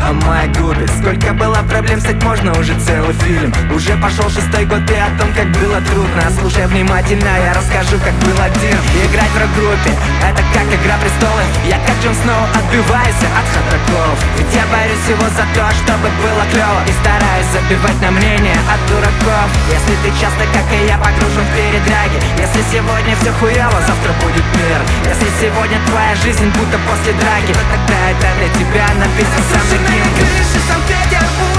о моей группе. Сколько было проблем, стать можно уже целый фильм. Уже пошел 6-й год и о том, как было трудно. Слушай внимательно, я расскажу, как был один. Играть в рок-группе, это как игра престолов. Я как Джон Сноу отбиваюсь от ходаков. Ведь я борюсь всего за то, чтобы было клево, и стараюсь забивать на мнение от дураков. Если ты часто, как и я, погружен в передряги, если сегодня все хуево, завтра будет мир. Если сегодня твоя жизнь будто после драки, то тогда это для тебя написан сам Кинг. Крыши Санкт-Петербурга